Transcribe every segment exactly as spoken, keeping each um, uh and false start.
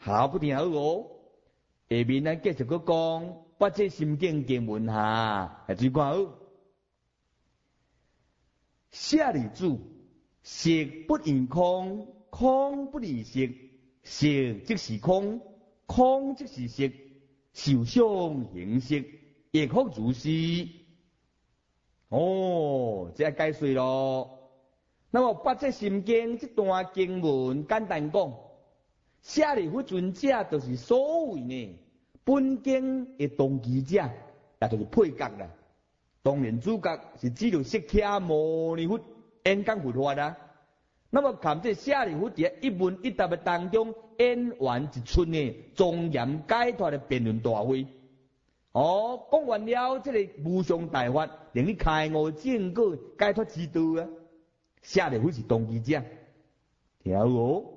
好，不听好哦。下面咱继续去讲八节心经经文哈，来注意看好。舍利子，色不异空，空不异色，色即是空，空即是色，受想行识，亦复如是。哦，这解释咯。那么八节心经这段经文简单讲，舍利弗尊者就是所谓呢本经的动机者，也就是配角啦。当然主角是只有释迦牟尼佛演讲佛法啦。那么看这舍利弗在一问一答的当中演完一出呢庄严解脱的辩论大会。哦，讲完了这个无上大法，令你开悟正果、解脱之道啊！舍利弗是动机者，听好哦。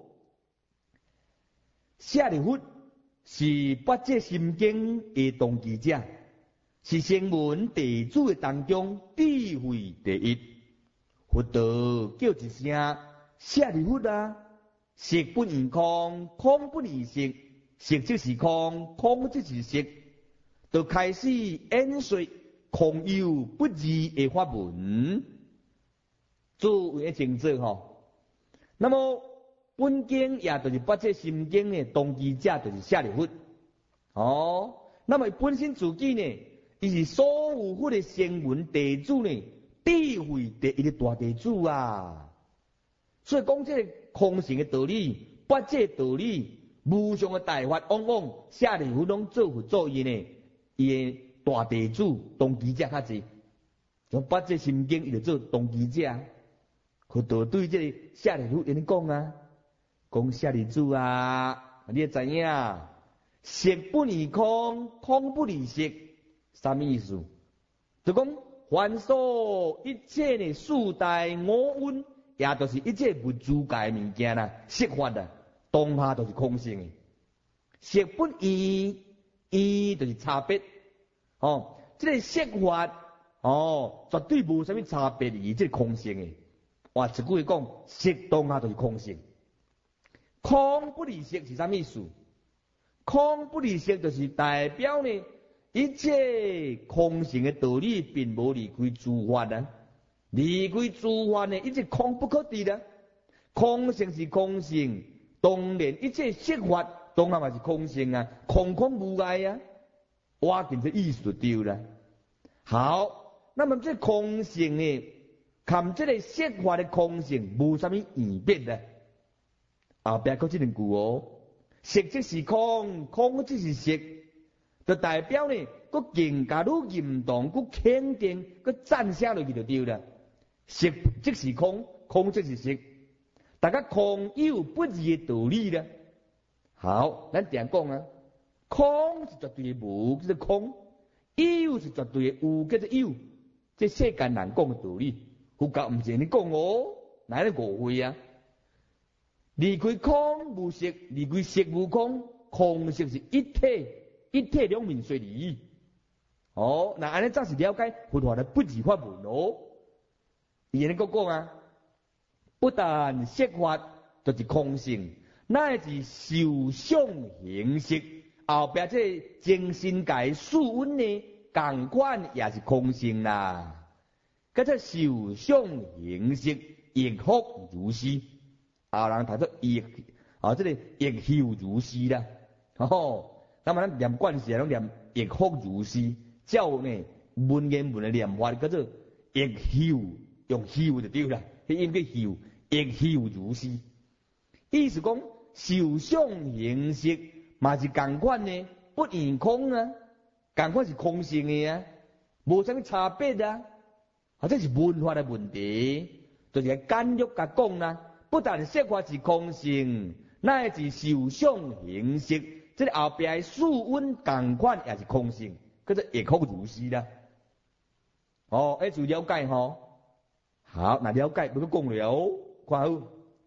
舍利弗是八节心经的动机者，是声闻弟子的当中智慧第一。佛道叫一声舍利弗啊，色不异空，空不异色，色即是空，空即是色。就开始演说空有不二的法门，作为正作吼。那么本经也就是八节心经的动机者，就是舍利弗。哦，那么本身自己呢，伊是所有佛的声闻弟子呢，智慧第一个大弟子啊。所以讲这个空性的道理、八节道理、无上的大法，往往舍利弗拢做佛做因呢。伊个大弟子动机者较济，像八节心经伊就做动机者，佢就对这个舍利弗因讲啊，讲舍利子啊，你也知影，色不异空，空不异色，啥物意思？就讲凡所一切呢四大五蕴，也就是一切物质界物件啦，色法啊，当下都是空性的，色不异。伊就是差别，哦，这个色法，哦，绝对无啥物差别，伊这个空性的。话一句话讲，色当下就是空性。空不离色是啥意思？空不离色就是代表呢，一切空性的道理并无离开诸法啊，离开诸法呢，一切空不可得的。空性是空性，当然一切色法。当然嘛是空性啊，空空无碍啊，挖紧这意思就对了。好，那么这空性呢，看这个色法的空性无啥物异别的。后边讲这两句哦，色即是空，空即是色，就代表呢，个更加愈认同、愈肯定、愈赞赏落去就对了。色即是空，空即是色，大家空有不二的道理了。好，咱常讲啊，空是绝对的无，叫做空；有是绝对的有，叫做有。这世间人讲的道理，佛教唔是你讲哦，哪里误会啊？离开空无色，离开色无空，空色是一体，一体两面随离。哦，那安尼暂时了解佛法的不二法门哦。伊安尼讲讲啊，不但色法就是空性。乃是受想行识，后边这精神界四蕴呢，共款也是空性啦。嗰只受想行识，亦复如是。后人读做亦啊，这个亦复如是啦。哦，那么咱念惯势拢念亦复如是，照呢文言文的念法叫做亦复，用复就对啦，迄应该复，亦复如是。意思讲。受想行识嘛是共款呢，不异空啊，共款是空性的啊，无啥物差别啊。啊，这是文化的问题，就是简约甲讲啦。不但色法是空性，乃是受想行识，这个后边四蕴共款也是空性，叫做亦复如是啦。哦，哎，就了解吼。好，那了解不过讲了，看好。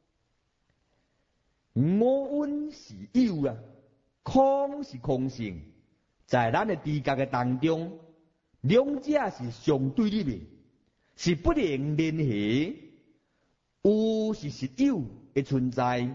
五蕴是有啊，空是空性，在咱的知觉的当中，两者是相对立的，是不能联系。有是实有的存在，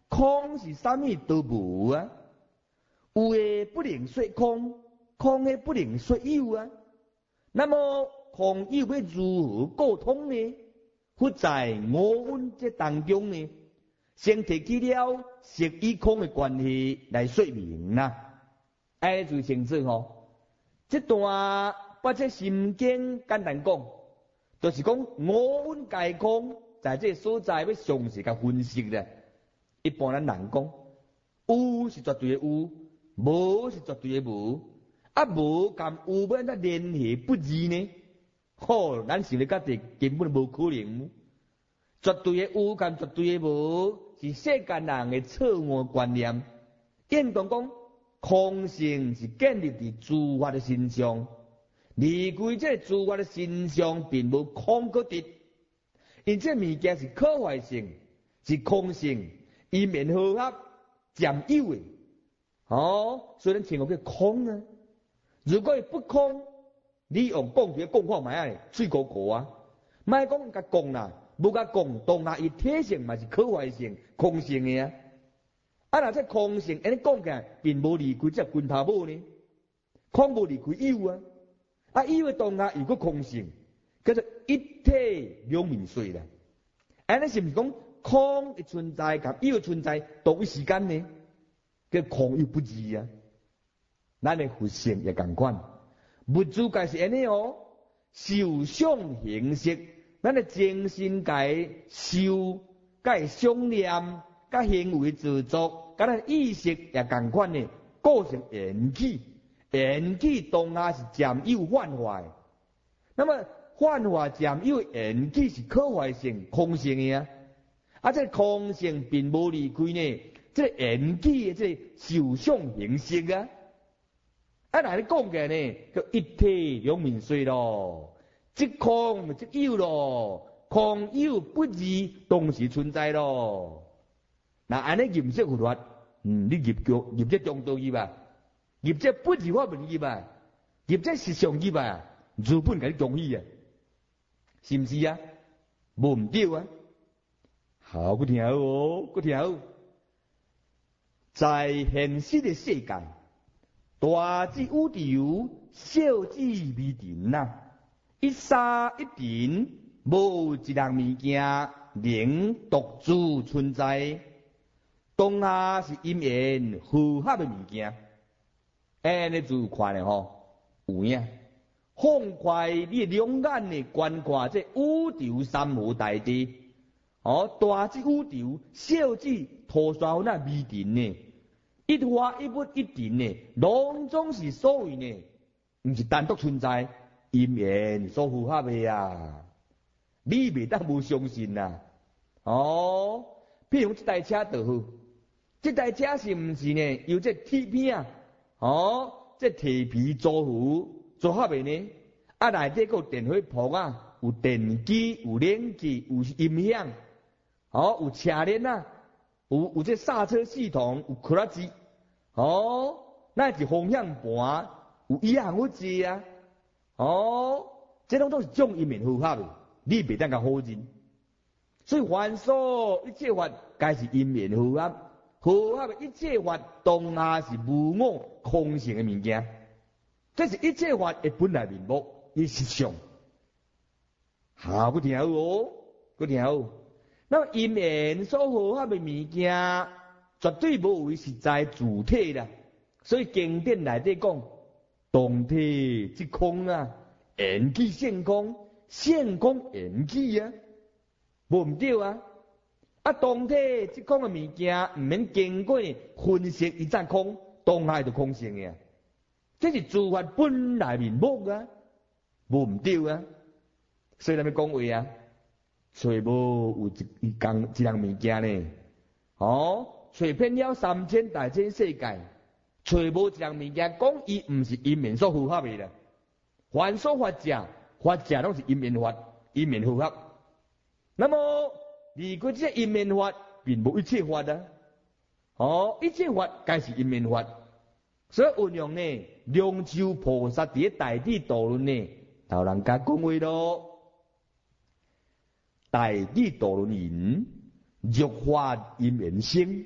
空是啥物都无啊，有诶不能说空，空诶不能说有啊。那么空有要如何沟通呢？佛在五蕴这当中呢，先提起了色与空的关系来说明啦。哎，就清楚吼，这段把这心经简单讲，就是讲五蕴皆空，在这所在要详细甲分析咧。一般咱人讲，有是绝对的有，无是绝对的无，啊无甲有要咱联系不二呢？吼，咱想咧，甲这根本无可能。绝对的有甲绝对的无，是世间人的错误观念。应当讲，空性是建立伫诸法的身上，离开这诸法的身上，并无空可得。因这物件是可坏性，是空性，伊面合合占有的。哦，所以咱称呼叫空啊。如果不空，你用讲别讲看卖啊，水果果啊，卖讲甲讲啦。无甲讲，当下伊体性嘛是可坏性、空性的啊。啊，若这空性，安尼讲起来，并无离开这拳头母呢。空无离开有啊，啊有的当下又个空性，叫做一体两面水啦。安尼是毋是讲空的存在甲有的存在同一时间呢？叫空有不二啊。咱的佛性也共款，物质界是安尼哦，受想行识。咱的精神界受、界想念、甲行为制作、甲咱意识也共款呢，构成缘起。缘起当下是占有幻化的，那么幻化占有缘起是可坏性、空性的啊。啊，这空性并无离开呢，这缘起的这受想行识啊。啊，哪里讲嘅呢？叫一体两面水咯。即空即有咯，空有不二，同时存在咯。那安尼认识佛法，嗯，你入教入这中道义吧，入这不二法门义吧，入这实相义吧，如本甲你容易啊，是毋是啊？无毋对啊。好，佮听好哦，佮听好。在现实的世界，大智宇宙，小智微尘呐。一沙一尘，无一样物件能独自存在。当下是因缘合合的物件，安尼就看咧吼，有影。放开你两眼的观看这宇宙三无大地，哦，大智宇宙，小智涂刷那微尘呢，一花一物一尘呢，拢总是所谓呢，毋是单独存在。因缘所符合的啊，你袂当无相信呐、啊。哦，譬如这台车就好，这台车是毋是呢？由这铁片啊，哦，这铁皮做好做合的呢？啊，内底个电火铺啊，有电机、有冷气、有音响，哦，有车链啊，有有这刹车系统，有克拉机，哦，那是方向盘，有一项物质啊。哦，这种都是种因缘合合的，你袂当甲否认。所以凡所一切法，皆是因缘合合，合合的一切法，当下是无我空性的物件。这是一切法的本来面目，伊实相。好，佮听好哦，佮听好。那么因缘所合合的物件，绝对无为实在主体啦。所以经典内底讲。动体即空啊，缘起现空，现空缘起啊，无毋对啊。啊，动体即空的物件，毋免经过分析，伊才空，当下就空性嘅。这是诸法本来面目啊，无毋对啊。所以咱要讲话啊，找无有一一工一样物件呢？哦，找遍了三千大千世界。找无一样物件，讲伊毋是因缘所符合的啦。凡所法者，法者拢是因缘法，因缘符合。那么离开这因缘法，并无一切法啊。哦，一切法皆是因缘法。所以运用呢，龙树菩萨伫大智度论呢，头人家讲话咯。大智度论言：欲法因缘生，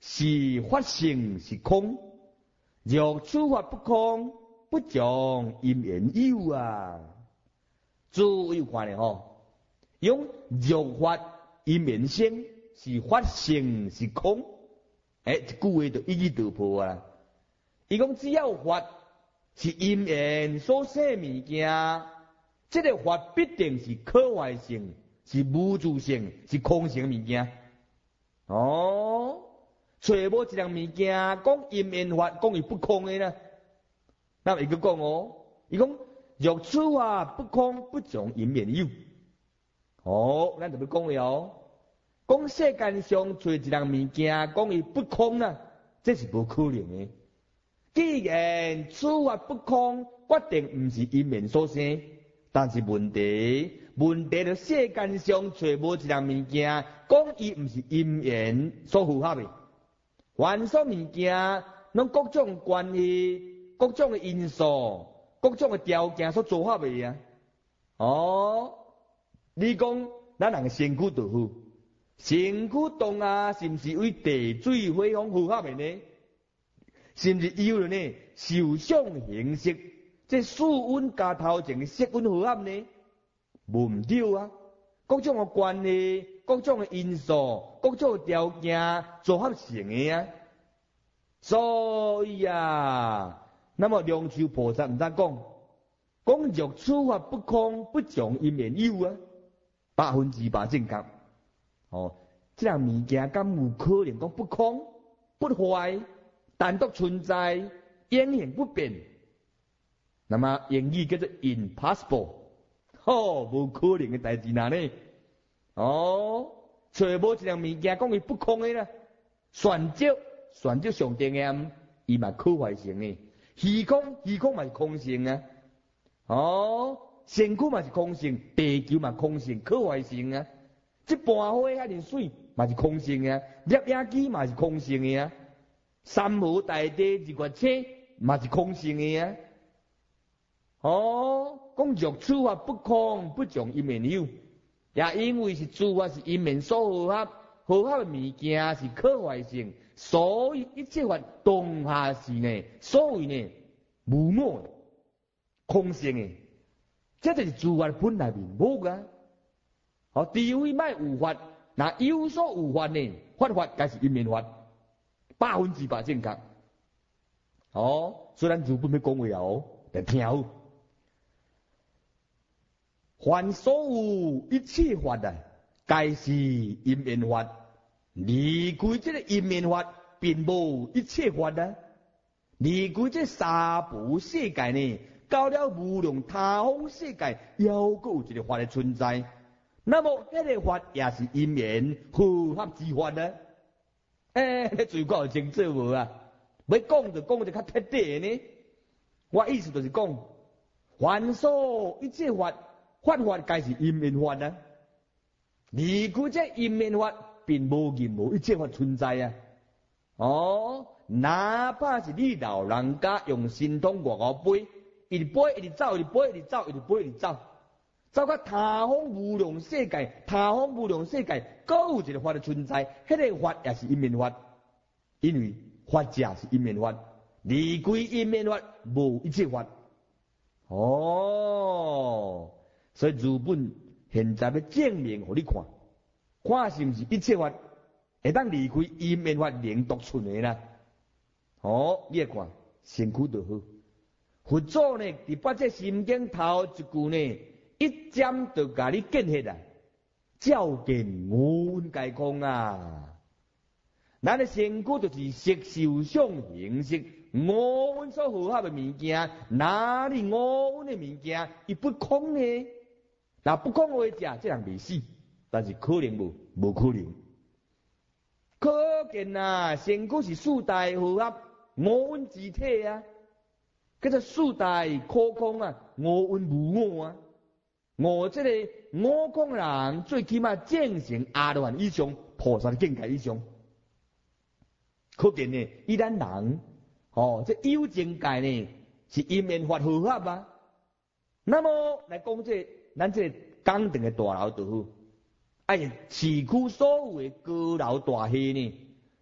是法性是空，若此法不空，不将因缘有啊。注意看咧吼，用若法因缘生，是法性是空。诶、欸，一句话就一语道破啊！伊讲只要法是因缘所生物件，这个法必定是可坏性，是无助性，是空性物件。哦，找无一样物件讲因缘法，讲伊不空的呢？那么伊个讲哦，伊讲若此法不空，不将因缘有。哦，咱就要讲了。讲世间上找一样物件，讲伊不空呢，这是无可能的。既然此法不空，决定毋是因缘所生。但是问题，问题就世间上找无一样物件，讲伊毋是因缘所符合的。凡所物件，拢各种关系、各种的因素、各种的条件所组合的啊。哦，你讲咱人身躯就好。身躯动啊，是毋是为地水火风符合的呢？是毋是有了呢？受想行识，这四温加头前的色温符合呢？无毋对啊！各种的关系、各种的因素、各种的条件组合成的啊。所以啊，那么龙树菩萨毋知讲，讲若此法不空，不将因缘有啊，百分之百正确。哦，这样物件敢有可能讲不空、不坏、单独存在、永远不变？那么英语叫做 impossible， 哦，无可能的代志哪呢？哦，找无一样物件讲伊不空的啦，选择选择上定验，伊嘛可坏性的，虚空虚空嘛是空性啊，哦，身躯嘛是空性，地球嘛空性，可坏性啊。这盘花遐尼水嘛是空性啊，摄影机嘛是空性的啊，山河大地日月星嘛是空性的啊。哦，讲若此法不空，不将因缘有，也因为是诸法是因缘所合合，合合的物件是可坏性，所以一切法当下是呢，所谓呢无我空性的，这就是诸法本来面目啊。哦，除非卖有法，那有所有法呢？法法该是因缘法，百分之百正确。哦，虽然日本要讲话哦，但听好。凡所有一切法啊，该是因缘法。离开这个因缘法，并无一切法啊。离开这三无世界呢，到了无量他方世界，还有一个法的存在。那么，迄个法也是因缘合合之法呢？诶、欸，最高清楚无啊？要讲就讲就较彻底呢。我意思就是讲，凡所一切法，法法该是因缘法啊。离开这因缘法，并无任何一切法存在啊。哦，哪怕是你老人家用神通外五杯，一直飞，一直走，一直飞，一直走，一直飞，一直走。走到他方无量世界，他方无量世界，各有一个法的存在，迄、那个法也是因缘法，因为法者是因缘法，离开因缘法，无一切法。哦，所以日本现在要证明给你看，看是毋是一切法会当离开因缘法能独存的啦。哦，你看身躯就好。佛祖呢，伫把这心经头一句呢。一针就甲你见血啊！照见五蕴皆空啊！咱的身躯就是色受想行识五蕴所合合的物件，哪里五蕴的物件伊不空呢？那不空话者，这人未死，但是可能无，无可能。可见啊，身躯是四大合合五蕴之体啊，叫做四大空空啊，五蕴无我啊。我这个我空人最起码正成阿罗汉以上菩萨的境界以上，可见呢，伊咱人哦，这有境界呢是因缘法合合啊。那么来讲这咱这讲定的大楼就好，哎，市区所有的高楼大厦呢，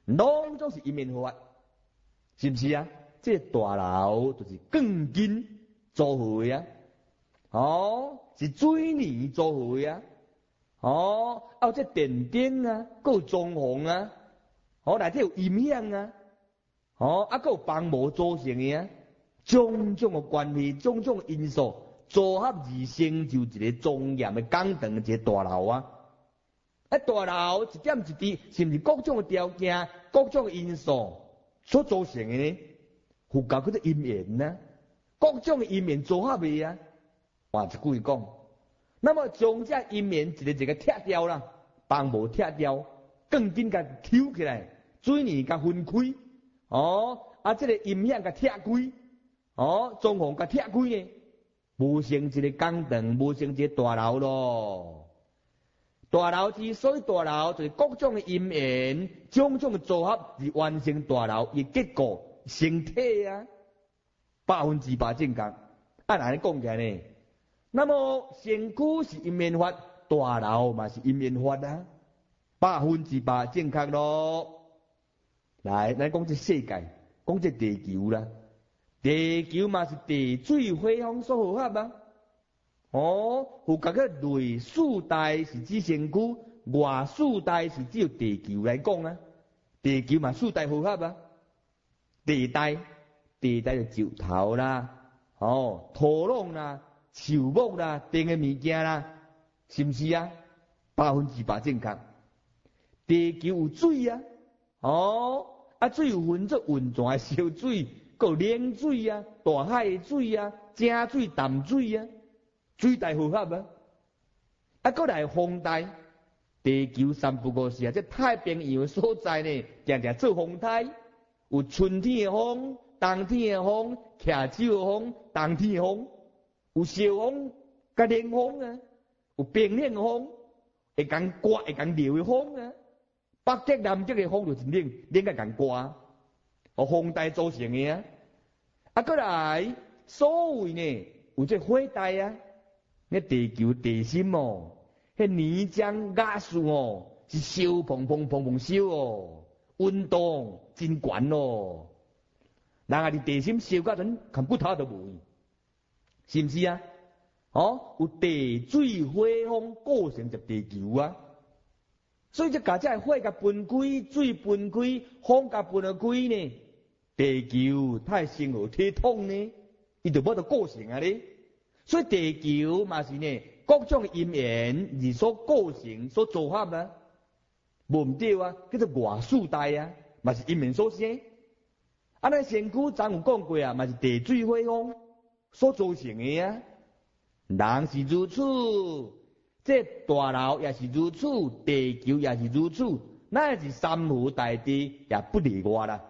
拢总是因缘法，是不是啊？这大楼就是钢筋做好的啊，哦，是水泥做好的啊，哦，还有这电灯啊，还有装潢啊，哦，内底有音响啊，哦，啊，还有房模组成的啊，种种的关系，种种因素组合而成就一个庄严的港堂，一个大楼啊。啊，大楼一点一滴，是毋是各种的条件、各种的因素所组成的呢？佛教叫做因缘呐，各种的因缘组合的啊。换一句讲，那么将这因缘一个一个拆掉啦，房模拆掉，钢筋甲抽起来，水泥甲分开，哦，啊，这个音响甲拆开，哦，装潢甲拆开呢，无成一个港堂，无成一个大楼咯。大楼之所以大楼，就是各种的因缘、种种的组合而完成大楼的结果形体啊，百分之百正确。按安尼讲起来呢，那么身躯是因缘法，大楼嘛是因缘法啊，百分之百正确咯。来，咱讲这世界，讲这地球啦，地球嘛是地水火风所合合啊。哦，佛教个内四大是指身躯，外四大是指地球来讲啊。地球嘛四大合合啊，地大，地大就石头啦，哦，土壤啦、树木啦、等个物件啦，是毋是啊？百分之百正确。地球有水啊，哦，啊水有分作温泉、烧水，搁冷水啊，大海的水啊，正水、淡水啊。水大合合啊，啊，搁来风大，地球三不五时啊，这太平洋的所在呢，常常做风台，有春天的风、冬天的风、徛手的风、冬天的风，有小风、甲冷风啊，有冰冷的风，会讲刮会讲流的风啊，北极南极的风就是冷，冷甲讲刮，哦，风带组成的啊，啊，搁来所谓呢，有这火带啊。那地球地心哦，迄泥浆压缩哦，是烧砰砰砰砰烧哦，温度真悬哦。人啊，伫地心烧甲阵，连骨头都无，是毋是啊？哦，有地水火风构成一地球啊。所以这甲这火甲分开，水分开，风甲分开呢，地球太生何体统呢？伊就无得构成啊咧。所以地球嘛是呢，各种因缘而所构成、所组合啊，无毋对啊，叫做外四大啊，嘛是因缘所生。啊，咱身躯昨有讲过啊，嘛是地水火风所造成的啊。人是如此，这大楼也是如此，地球也是如此，那是三河大地也不例外啦。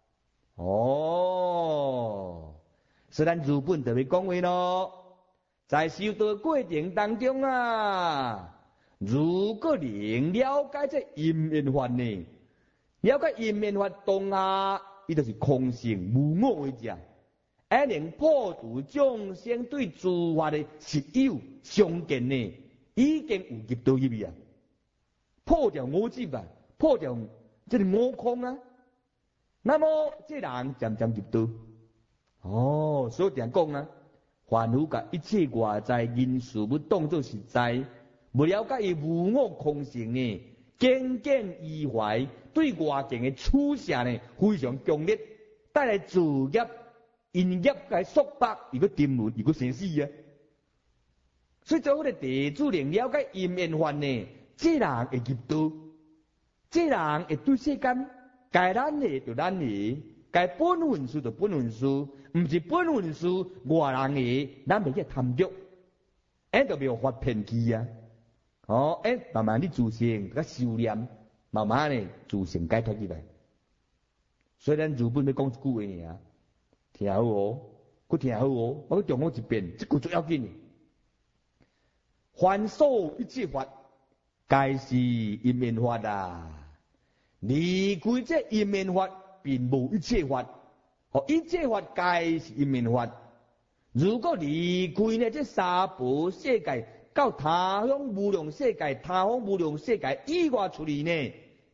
哦，所以咱日本就要讲话咯。在修道过程当中啊，如果能了解这因缘法呢，了解因缘法当下，伊就是空性无我为者，而能破除众生对诸法的实有相见呢，已经有入到入去啊，破掉我执啊，破掉这个我空啊，那么这人渐渐入到，哦，所以点讲啊。凡夫甲一切外在因事物当作实在，不了解伊无我空性呢，坚坚依怀，对外境的取舍呢非常强烈，带来自业、因业甲束缚，伊个沉沦，伊个生死啊。所以做迄个地主能了解因缘法呢，这人会入道，这人会对世间该咱的就咱的，该本分事就本分事。毋是本分事，外人的，咱袂去贪着，哎，就袂有发骗去啊！哦，哎，慢慢你自性甲修炼，慢慢呢自性解脱起来。所以咱日本要讲一句话尔，听好哦，佮听好哦，我佮重复一遍，这句最要紧的。凡所一切法，皆是因缘法啊！离开这因缘法，并无一切法。哦，一切法皆是因缘法。如果离开呢这三宝世界，到他方无量世界、他方无量世界以外出去呢，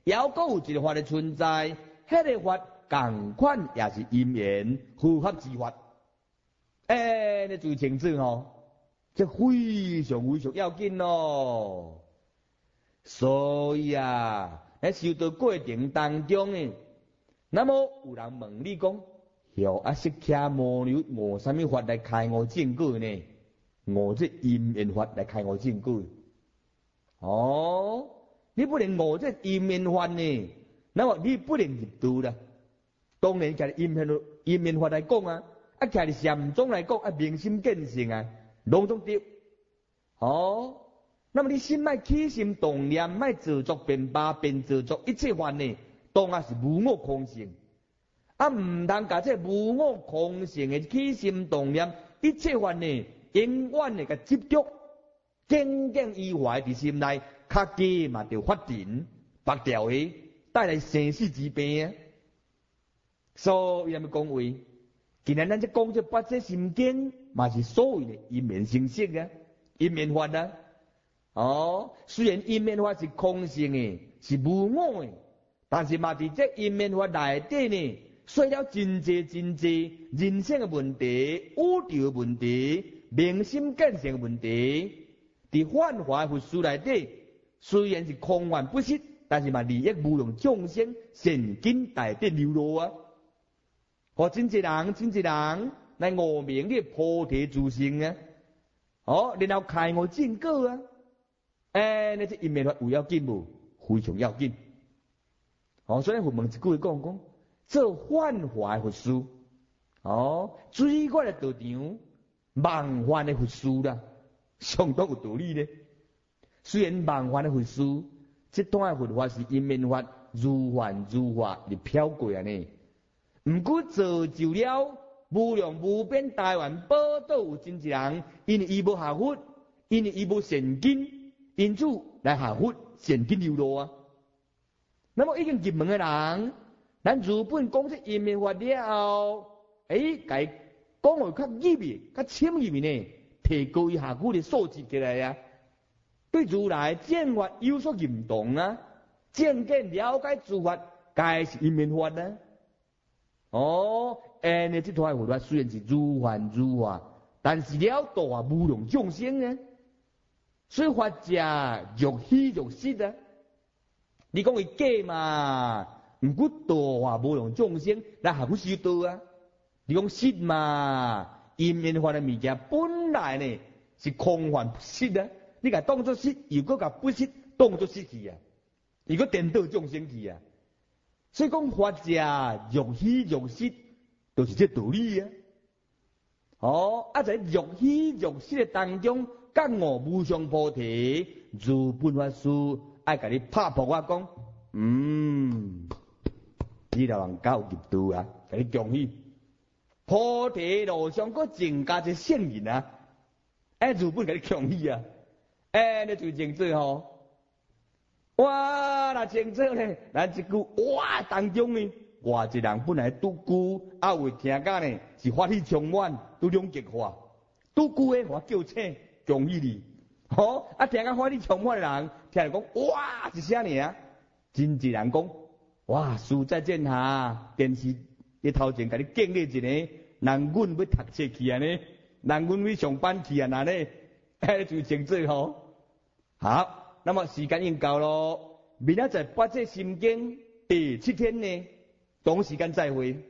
也有有一个法的存在，迄个法同款也是因缘合法之法。诶，你注意清楚吼，这非常非常要紧咯。所以啊，喺修道过程当中呢，那么有人问你讲，哟啊，释迦牟尼悟什么法来开悟正果呢？悟这因缘法来开悟正果。哦，你不能悟这因缘法呢，那么你不能入道啦。当然，其实因缘因缘法来讲啊，啊，其实禅宗来讲啊，明心见性啊，拢总对。哦。那么你心卖起心动念，卖自作变法，变自作一切法呢，当然是无我空性。啊，唔通甲这无我空性的起心动念，一切法呢，永远的个执着，耿耿于怀伫心内，较加嘛就发展，白掉去，带来生死之病啊。所以，要讲话，既然咱这讲这八这心经，嘛是所谓的因缘成色啊，因缘法啊。哦，虽然因缘法是空性的，是无我的，但是嘛伫这因缘法内底呢，说了真济真济人生的问题、宇宙的问题、明心见性的问题，伫幻化佛书内底，虽然是空幻不实，但是嘛利益无量众生善根大德流露啊！和真济人、真济人来悟明的菩提自性啊！哦，然后开悟正果啊！诶，你这因缘法有要紧无？非常要紧。哦，所以佛问一句讲讲，做幻化的佛师，哦，水月的道场，梦幻的佛师啦，相当有道理呢。虽然梦幻的佛师，这段佛法是因缘法，如幻如化而飘过啊呢。毋过造就了无量无边台湾宝岛有真济人，因为伊无下佛，因为伊无善根。因此来下佛善根流露啊。那么已经入门的人，咱如本讲这因缘法了后，诶，该讲话较入面、较深入面呢，提高一下佛的素质起来啊。对如来正法有所认同啊，渐渐了解诸法该是因缘法啊。哦，诶，呢这套佛法虽然是如幻如化，但是了度啊无量众生啊。所以法者若虚若实啊！你讲伊假嘛，毋过度化无量众生来下不修道啊！你讲实嘛，因缘法的物件本来呢是空幻不实啊！你甲当作实，如果甲不实当作实去啊，如果颠倒众生去啊！所以讲法者若虚若实，就是这道理啊！哦，啊在若虚若实的当中。觉悟无上菩提，如本法师爱甲你拍破我讲，嗯，你老人家有入道啊，甲你恭喜。菩提路上佫增加一圣人啊，哎，如本甲你恭喜啊，哎，你就清楚吼。哇，那清楚咧，咱一句哇当中呢，哇一人本来拄久，啊会听讲呢是法喜充满，都两极化，拄久诶我叫醒。恭喜你，好、哦、啊！听讲法喜充满的人，听人讲哇一声尔，真济人讲哇，师再见下，电视一头前甲你建立一个，人阮要读册去啊呢，人阮要上班去啊那呢，哎就清楚吼。好，那么时间已经到咯，明仔载八这心经第七天呢，同时间再会。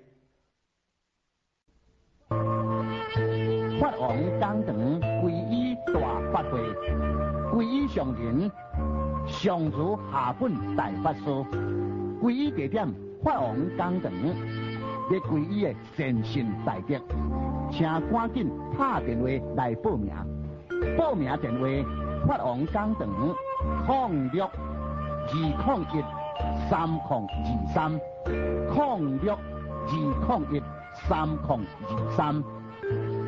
法王讲堂皈依大法会，皈依上人上如下本大法师，皈依地点法王讲堂，要皈依的善信大德，请赶紧打电话来报名。报名电话：法王讲堂零六二零一三零二三零六二零一三零二三。